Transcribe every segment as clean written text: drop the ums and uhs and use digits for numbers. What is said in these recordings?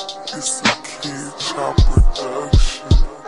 It's a Kid Chop production.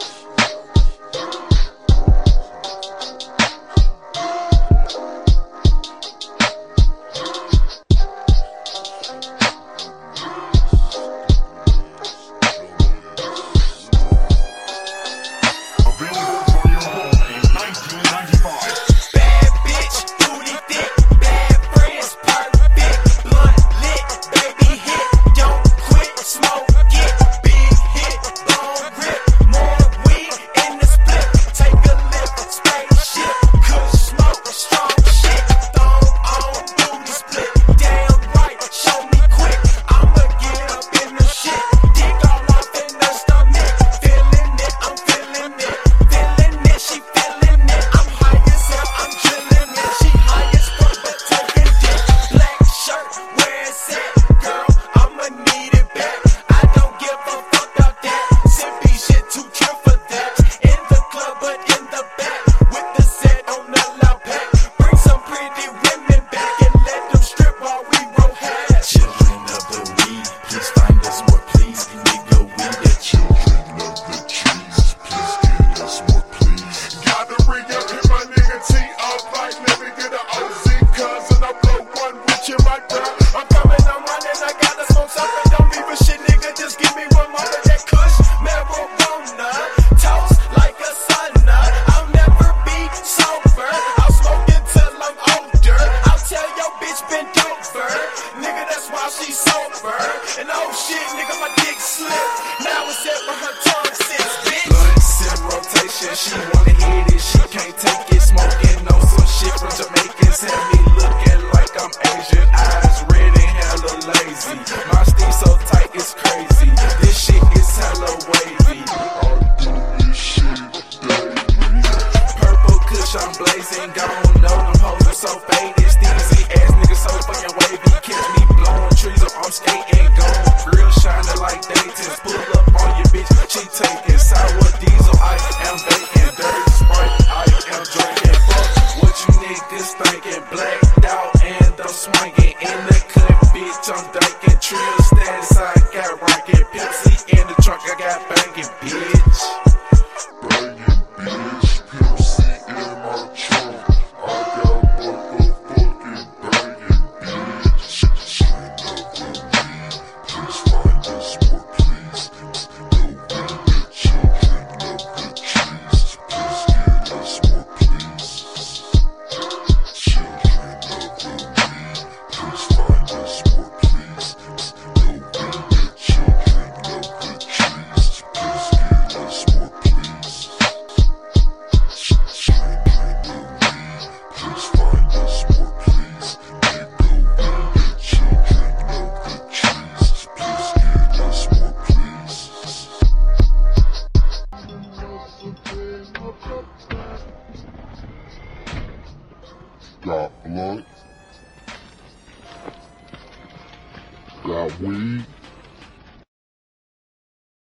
And oh shit, nigga, my dick slipped. Now it's at where her tongue sits, bitch. Blunts in rotation, she wanna hit it, she can't take it. Smoking on some shit from Jamaicans, have me looking like I'm Asian. Eyes red and hella lazy. My steam so tight, it's crazy. This shit is hella wavy. I do this shit daily. Purple kush, I'm blazing. Gone, know them hoes are so faded. Steezy ass nigga so fucking wavy. Catch me blowing trees or I'm skating. Like Dayton's, pull up on your bitch, she taking sour diesel, I am baking, dirty Sprite, I am drinking. Fuck what you niggas thinking, blacked out and I'm swinging in the cut, bitch, I'm dyking. Trill status, I got rockin', Pepsi in the trunk, I got banging, bitch. Banging, bitch, Pepsi in my trunk. I got motherfucking banging, bitch. Got blood, got weed.